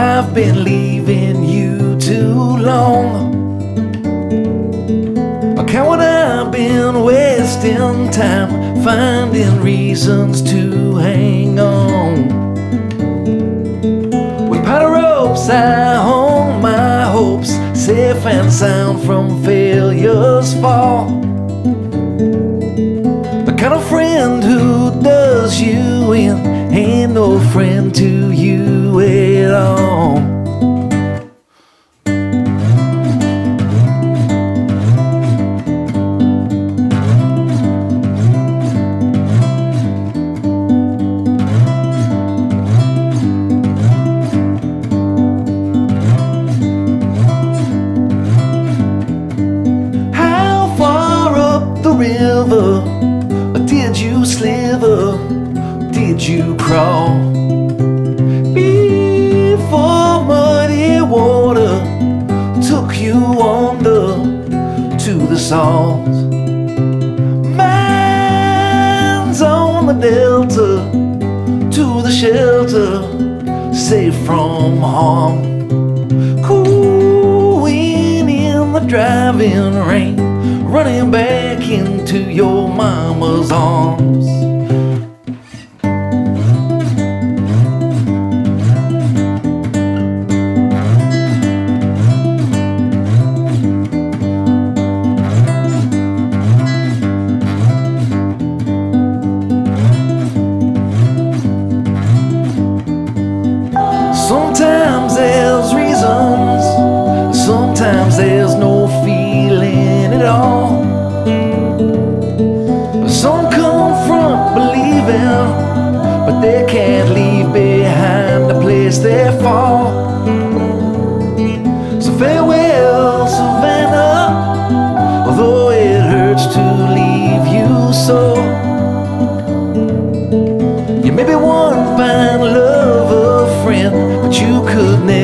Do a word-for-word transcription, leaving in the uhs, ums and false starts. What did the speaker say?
I've been leaving you too long. Coward, I've been wasting time finding reasons to hang on. With powder ropes I hung my hopes, safe and sound from failure's fall. The kind of friend who does you in ain't no friend to you at all. River, or did you slither? Did you crawl before muddy water took you under to the salt? Mines on the delta to the shelter, safe from harm. Cooling in the driving rain, running back into your mama's arms. Sometimes there's reasons, sometimes there's no feeling at all. Some confront believing, but they can't leave behind the place they fall. So farewell, Savannah, although it hurts to leave you so. You may be one fine lover, friend, but you could never